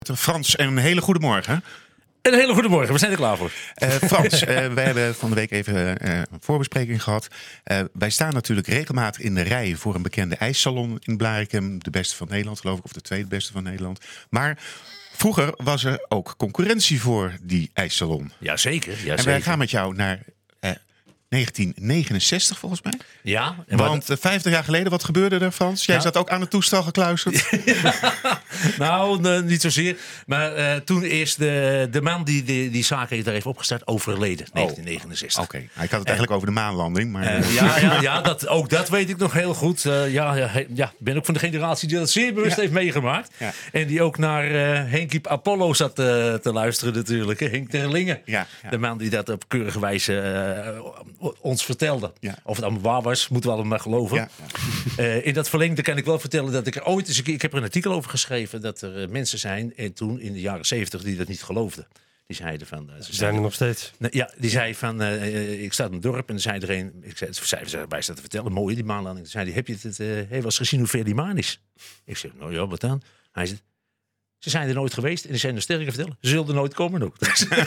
Frans, een hele goede morgen. Een hele goede morgen, we zijn er klaar voor. Frans, wij hebben van de week even een voorbespreking gehad. Wij staan natuurlijk regelmatig in de rij voor een bekende ijssalon in Blaricum. De beste van Nederland, geloof ik, of de tweede beste van Nederland. Maar vroeger was er ook concurrentie voor die ijssalon. Jazeker. En wij gaan met jou naar 1969 volgens mij. Ja. Want 50 jaar geleden, wat gebeurde er, Frans? Jij zat ook aan het toestel gekluisterd. Nou, niet zozeer. Maar toen is de man die zaken daar heeft opgestart overleden, 1969. Oké. Ik had het eigenlijk over de maanlanding. Maar ook dat weet ik nog heel goed. Ik ben ook van de generatie die dat zeer bewust heeft meegemaakt. Ja. En die ook naar Henkie Apollo zat te luisteren natuurlijk. Henk Terlingen. Ja. De man die dat op keurige wijze ons vertelde. Ja. Of het allemaal waar was, moeten we allemaal geloven. Ja. In dat verlengde kan ik wel vertellen dat ik er ooit eens ik heb er een artikel over geschreven dat er mensen zijn en toen in de jaren 70 die dat niet geloofden. Die zeiden van... Ze zijn er nog steeds. Ja, die zei van... ik sta in het dorp en dan zei er een... Wij staan te vertellen, mooi die maanlanding. Toen zei hij, heb je het wel eens gezien hoe ver die maan is? Ik zeg, nou ja, wat dan? Hij zei, ze zijn er nooit geweest en die zijn er sterker vertellen. Ze zullen er nooit komen ook.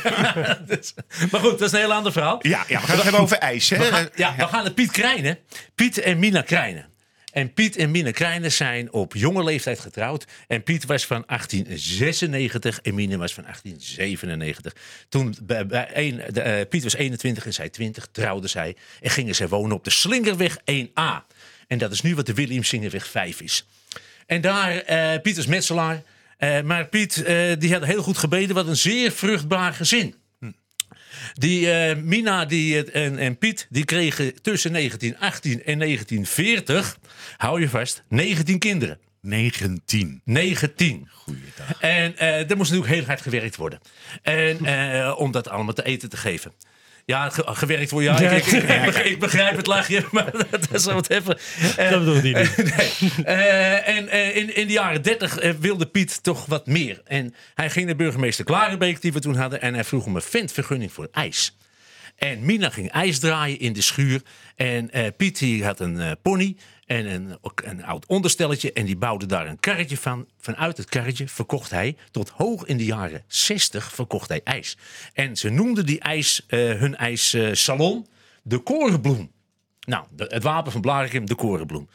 Maar goed, dat is een heel ander verhaal. Ja, we gaan het hebben over ijs. Hè? We gaan naar Piet Krijnen. Piet en Mina Krijnen. En Piet en Mina Krijnen zijn op jonge leeftijd getrouwd. En Piet was van 1896 en Mina was van 1897. Toen Piet was 21 en zij 20, trouwden zij. En gingen zij wonen op de Slingerweg 1A. En dat is nu wat de Williamsingerweg 5 is. En daar, Piet is metselaar. Maar Piet die had heel goed gebeden. Wat een zeer vruchtbaar gezin. Die Mina en Piet die kregen tussen 1918 en 1940, hou je vast, 19 kinderen. 19. Goeiedag. En er moest natuurlijk heel hard gewerkt worden. En om dat allemaal te eten te geven. Ja, gewerkt worden. Ja, ik begrijp het lachje, maar dat is wat even. Dat bedoel ik niet. In de jaren 30 wilde Piet toch wat meer. En hij ging naar burgemeester Klarenbeek, die we toen hadden, en hij vroeg om een ventvergunning voor ijs. En Mina ging ijs draaien in de schuur. En Piet die had een pony en een oud onderstelletje. En die bouwde daar een karretje van. Vanuit het karretje verkocht hij, tot hoog in de jaren 60, verkocht hij ijs. En ze noemden die hun ijssalon de Korenbloem. Nou, het wapen van Blaricum, de Korenbloem.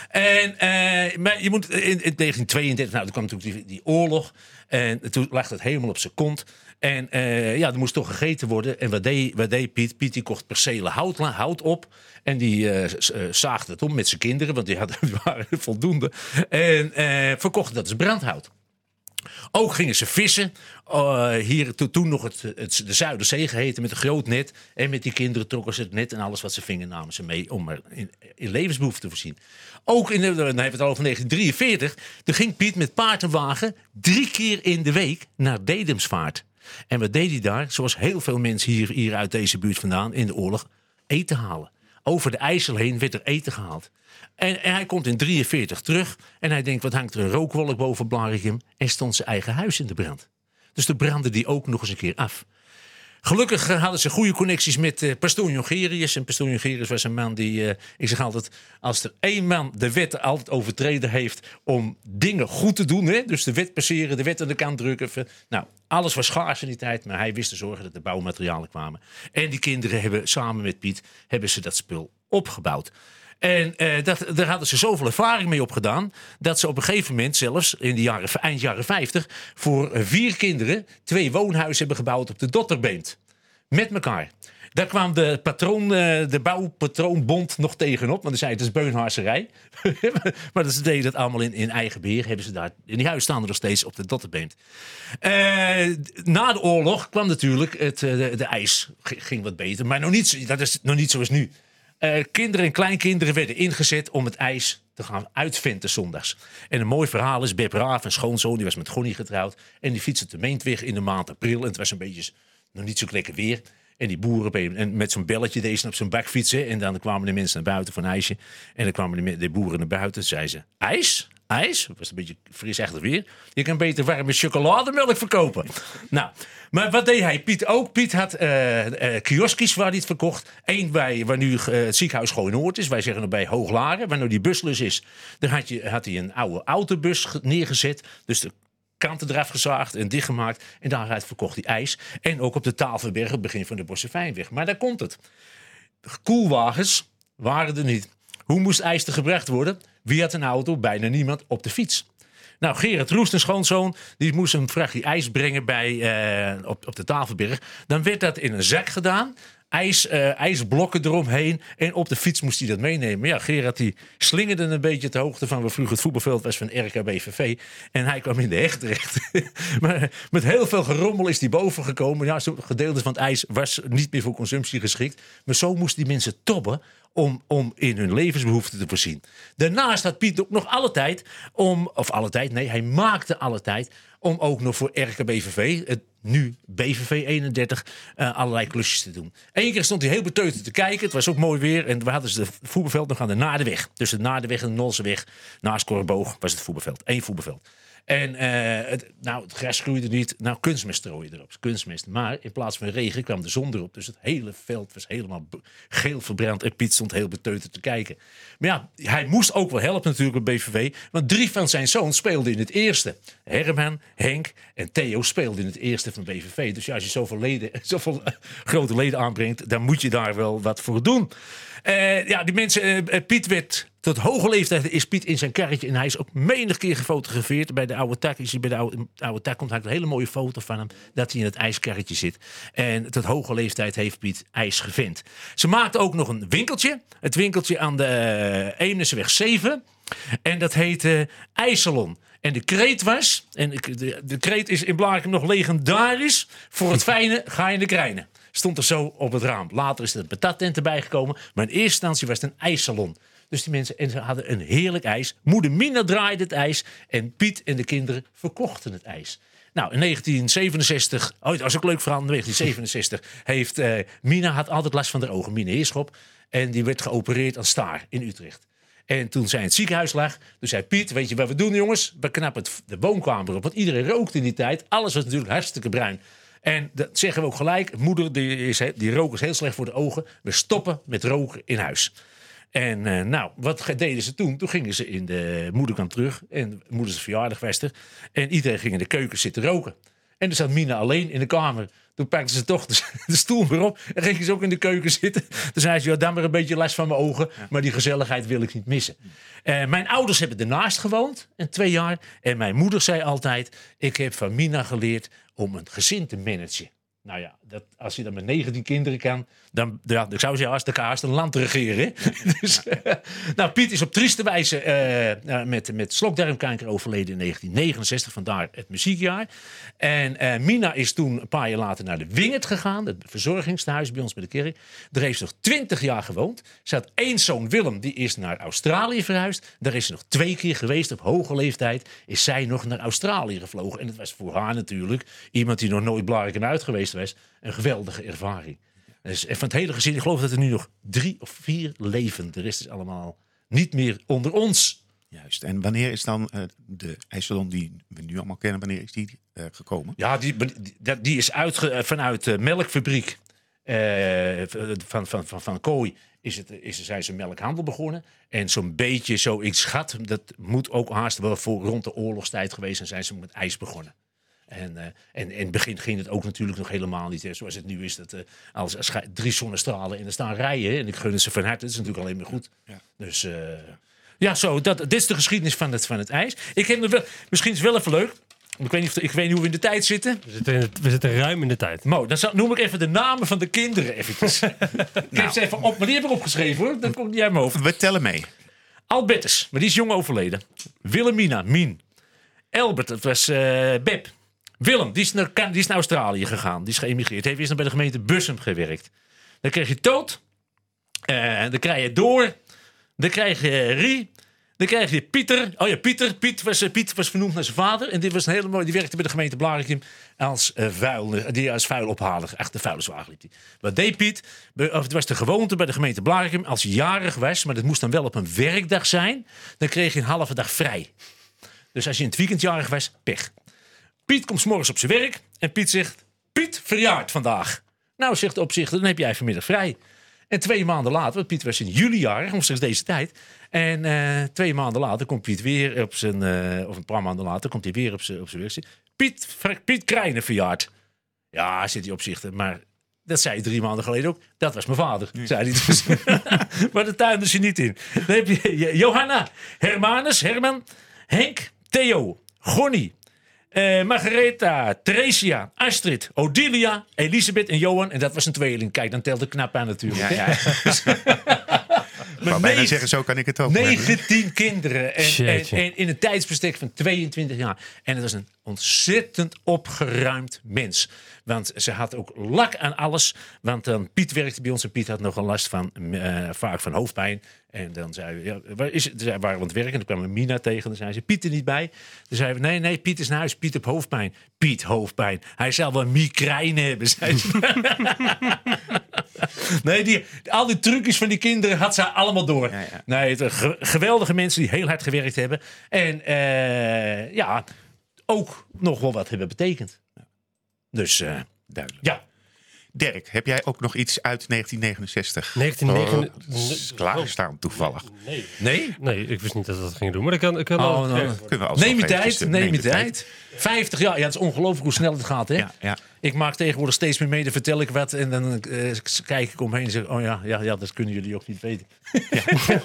Maar je moet in 1932, nou, toen kwam natuurlijk die oorlog. En toen lag het helemaal op zijn kont. En er moest toch gegeten worden. En wat deed Piet? Piet die kocht percelen hout op. En die zaagde het om met zijn kinderen. Want die waren voldoende. En verkochten dat als brandhout. Ook gingen ze vissen. Hier toen nog de Zuiderzee geheten met een groot net. En met die kinderen trokken ze het net en alles wat ze vingen namen ze mee om er in levensbehoeften te voorzien. Ook dan hebben we het al over 1943. Toen ging Piet met paard en wagen 3 keer in de week naar Dedemsvaart. En wat deed hij daar? Zoals heel veel mensen hier uit deze buurt vandaan in de oorlog, eten halen. Over de IJssel heen werd er eten gehaald. En hij komt in 1943 terug en hij denkt, wat hangt er een rookwolk boven Blaricum? En stond zijn eigen huis in de brand. Dus de brandde die ook nog eens een keer af. Gelukkig hadden ze goede connecties met pastoor Jongerius. En pastoor Jongerius was een man die, ik zeg altijd, als er één man de wet altijd overtreden heeft om dingen goed te doen, hè, dus de wet passeren, de wet aan de kant drukken. Nou, alles was schaars in die tijd, maar hij wist te zorgen dat de bouwmaterialen kwamen. En die kinderen hebben samen met Piet dat spul opgebouwd. En daar hadden ze zoveel ervaring mee opgedaan, dat ze op een gegeven moment zelfs in de eind jaren 50 voor 4 kinderen 2 woonhuizen hebben gebouwd op de Dotterbeemd. Met elkaar. Daar kwam de bouwpatroonbond nog tegenop. Want die zei, het is beunhaarserij. Maar ze deden dat allemaal in eigen beheer. Hebben ze daar, in die huizen staan er nog steeds op de Dotterbeemd. Na de oorlog kwam natuurlijk de ijs. Ging wat beter. Maar dat is nog niet zoals nu. Kinderen en kleinkinderen werden ingezet om het ijs te gaan uitventen zondags. En een mooi verhaal is, Beb Raaf, een schoonzoon, die was met Gonnie getrouwd. En die fietste de Meentweg in de maand april. En het was een beetje nog niet zo lekker weer. En die boeren en met zo'n belletje deze op zijn bak fietsen. En dan kwamen de mensen naar buiten voor een ijsje. En dan kwamen de boeren naar buiten. En zeiden ze, ijs? ijs. Het was een beetje frisachtig weer. Je kan beter warme chocolademelk verkopen. Nou, maar wat deed hij? Piet ook. Piet had kioskjes waar hij het verkocht. Eén waar nu het ziekenhuis Gooi-Noord is. Wij zeggen er bij Hooglaren. Waar nu die buslus is. Daar had hij een oude autobus neergezet. Dus kanten eraf gezaagd en dichtgemaakt. En daaruit verkocht hij ijs. En ook op de Tafelberg, het begin van de Bossevijnweg. Maar daar komt het. Koelwagens waren er niet. Hoe moest ijs er gebracht worden? Wie had een auto? Bijna niemand. Op de fiets. Nou, Gerard Roest, een schoonzoon, die moest een vrachtje ijs brengen op de Tafelberg. Dan werd dat in een zak gedaan. IJsblokken eromheen. En op de fiets moest hij dat meenemen. Ja, Gerard die slingerde een beetje ter hoogte van waar vroeger het voetbalveld was van RKBVV. En hij kwam in de heg terecht. Maar met heel veel gerommel is hij boven gekomen. Ja, zo'n gedeelte van het ijs was niet meer voor consumptie geschikt. Maar zo moesten die mensen tobben om in hun levensbehoeften te voorzien. Daarnaast had Piet ook nog alle tijd hij maakte alle tijd om ook nog voor RKBVV, het nu BVV 31, allerlei klusjes te doen. Eén keer stond hij heel beteuterd te kijken. Het was ook mooi weer. En we hadden het voetbalveld nog aan de Naardeweg. Tussen de Naardeweg en de Nolseweg. Naast Korreboog was het voetbalveld. 1 voetbalveld. En het gras groeide niet. Nou, kunstmest strooien erop. Kunstmest. Maar in plaats van regen kwam de zon erop. Dus het hele veld was helemaal geel verbrand. En Piet stond heel beteuterd te kijken. Maar ja, hij moest ook wel helpen natuurlijk op BVV. Want 3 van zijn zoons speelden in het eerste. Herman, Henk en Theo speelden in het eerste van BVV. Dus ja, als je zoveel grote leden aanbrengt, dan moet je daar wel wat voor doen. Die mensen, Piet werd tot hoge leeftijd is Piet in zijn karretje en hij is ook menig keer gefotografeerd. Bij de oude tak komt eigenlijk een hele mooie foto van hem dat hij in het ijskarretje zit. En tot hoge leeftijd heeft Piet ijs gevend. Ze maakte ook nog een winkeltje. Het winkeltje aan de Eemneseweg 7. En dat heette IJssalon. En de kreet was, en de kreet is in Blarikum nog legendarisch, voor het fijne ga je de krijnen. Stond er zo op het raam. Later is er een patattent erbij gekomen. Maar in eerste instantie was het een ijssalon. Dus die mensen, en ze hadden een heerlijk ijs. Moeder Mina draaide het ijs. En Piet en de kinderen verkochten het ijs. Nou, in 1967, dat was ook een leuk verhaal. In 1967 heeft Mina had altijd last van de ogen. Mina Heerschop. En die werd geopereerd aan staar in Utrecht. En toen zij in het ziekenhuis lag, toen zei Piet, weet je wat we doen jongens? We knappen de woonkamer op. Want iedereen rookte in die tijd. Alles was natuurlijk hartstikke bruin. En dat zeggen we ook gelijk. Moeder, die rook is heel slecht voor de ogen. We stoppen met roken in huis. En wat deden ze toen? Toen gingen ze in de moederkant terug. En moeders verjaardag was er. En iedereen ging in de keuken zitten roken. En dan zat Mina alleen in de kamer. Toen pakte ze toch de stoel weer op. En ging ze ook in de keuken zitten. Toen zei ze, dan maar een beetje last van mijn ogen. Maar die gezelligheid wil ik niet missen. Mijn ouders hebben ernaast gewoond. 2 jaar. En mijn moeder zei altijd, ik heb van Mina geleerd om een gezin te managen. Nou ja, als je dan met 19 kinderen kan, dan zou je als de kaas een land regeren. Dus, Piet is op trieste wijze met slokdarmkanker overleden in 1969. Vandaar het muziekjaar. En Mina is toen een paar jaar later naar de Wingert gegaan. Het verzorgingstehuis bij ons bij de kerk. Daar heeft ze nog 20 jaar gewoond. Ze had 1 zoon, Willem, die is naar Australië verhuisd. Daar is ze nog 2 keer geweest. Op hoge leeftijd is zij nog naar Australië gevlogen. En het was voor haar natuurlijk, iemand die nog nooit Blarikum uit geweest was, een geweldige ervaring. Dus, en van het hele gezin, ik geloof dat er nu nog 3 of 4 leven. De rest is allemaal niet meer onder ons. Juist. En wanneer is dan de ijssalon die we nu allemaal kennen, wanneer is die gekomen? Ja, die is vanuit de melkfabriek van Kooi zijn ze melkhandel begonnen. En zo'n beetje, zo ik schat, dat moet ook haast wel voor rond de oorlogstijd geweest zijn ze met ijs begonnen. En in het begin ging het ook natuurlijk nog helemaal niet. Hè, zoals het nu is, dat als 3 zonnestralen en er staan rijen. En ik gun het ze van harte, dat is natuurlijk alleen maar goed. Ja. Dus dit is de geschiedenis van het ijs. Ik heb misschien is het wel even leuk. Ik weet niet hoe we in de tijd zitten. We zitten ruim in de tijd. Dan noem ik even de namen van de kinderen eventjes. Ik heb ze even op, maar die heb ik opgeschreven hoor. Dat komt niet uit mijn hoofd. We tellen mee. Albertus, maar die is jong overleden. Wilhelmina, Mien. Albert, dat was Beb. Willem, die is naar Australië gegaan. Die is geëmigreerd. Heeft eerst nog bij de gemeente Bussum gewerkt. Dan krijg je Toot. Dan krijg je Door. Dan krijg je Rie. Dan krijg je Pieter. Oh ja, Piet was vernoemd naar zijn vader. En die was een hele mooie. Die werkte bij de gemeente Blarikum als vuilophaler. Achter de vuilniswagen liep hij. Wat deed Piet? Het was de gewoonte bij de gemeente Blarikum. Als je jarig was, maar dat moest dan wel op een werkdag zijn. Dan kreeg je een halve dag vrij. Dus als je in het weekend jarig was, pech. Piet komt 's morgens op zijn werk. En Piet zegt, Piet verjaart vandaag. Nou, zegt de opzichter, dan heb jij vanmiddag vrij. En 2 maanden later, want Piet was in juli jarig, omstreeks deze tijd. En 2 maanden later komt Piet weer op zijn, of een paar maanden later, komt hij weer op zijn werk. Piet Krijnen verjaard. Ja, zit hij op zich. Maar dat zei hij 3 maanden geleden ook. Dat was mijn vader, zei hij dus. Maar de tuin is er niet in. Dan heb je Johanna, Hermanus, Herman, Henk, Theo, Gonnie, Margaretha, Theresia, Astrid, Odilia, Elisabeth en Johan. En dat was een tweeling. Kijk, dan telt het knap aan natuurlijk. Ja. Ik wou bijna zeggen, zo kan ik het ook. 19 kinderen. En in een tijdsbestek van 22 jaar. En het was een ontzettend opgeruimd mens. Want ze had ook lak aan alles. Want dan Piet werkte bij ons. En Piet had nogal last van, vaak van hoofdpijn. En dan zei we, waar is het? Waren we aan het werken. En toen kwam Mina tegen. Dan zei ze, Piet er niet bij. Dan zeiden we, nee, Piet is naar huis. Piet op hoofdpijn. Piet hoofdpijn. Hij zal wel migraine hebben, zei ze. Nee, al die trucjes van die kinderen had ze allemaal door. Ja. Nee, geweldige mensen die heel hard gewerkt hebben. En ook nog wel wat hebben betekend. Dus, duidelijk. Ja. Dirk, heb jij ook nog iets uit 1969? 1969. Klaarstaan toevallig. Nee? Nee, ik wist niet dat we dat gingen doen. Maar Kunnen we neem je tijd. 50 jaar, ja, het is ongelooflijk hoe snel het gaat, hè? Ja. Ik maak tegenwoordig steeds meer mee, dan vertel ik wat en dan kijk ik omheen en zeg, oh ja, dat kunnen jullie ook niet weten. Ja.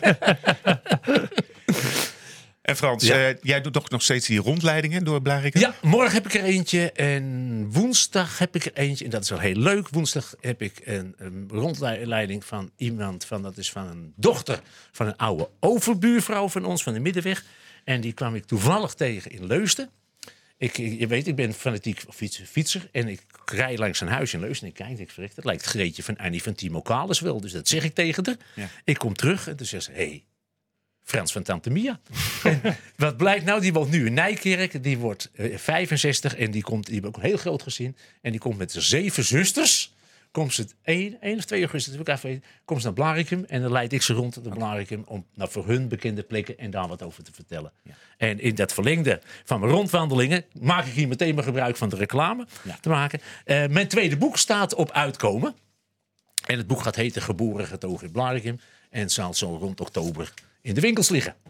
En Frans, jij doet toch nog steeds die rondleidingen door Blarikum? Ja, morgen heb ik er eentje en woensdag heb ik er eentje. En dat is wel heel leuk. Woensdag heb ik een rondleiding van iemand, dat is van een dochter van een oude overbuurvrouw van ons, van de Middenweg. En die kwam ik toevallig tegen in Leusden. Je weet, ik ben fanatiek fietser en ik rij langs een huis in Leusden en ik kijk, dat lijkt Greetje van Annie van Timo Kalis wel. Dus dat zeg ik tegen haar. Ja. Ik kom terug en toen zegt ze, hey, Frans van Tante Mia. En wat blijkt nou, die woont nu in Nijkerk. Die wordt 65 en die heeft ook een heel groot gezin. En die komt met zijn 7 zusters. Komt ze 1 of 2 augustus, komt ze naar Blarikum. En dan leid ik ze rond naar Blarikum om naar voor hun bekende plekken en daar wat over te vertellen. Ja. En in dat verlengde van mijn rondwandelingen maak ik hier meteen maar gebruik van de reclame te maken. Mijn tweede boek staat op uitkomen. En het boek gaat heten Geboren getogen in Blarikum. En zal zo rond oktober in de winkels liggen.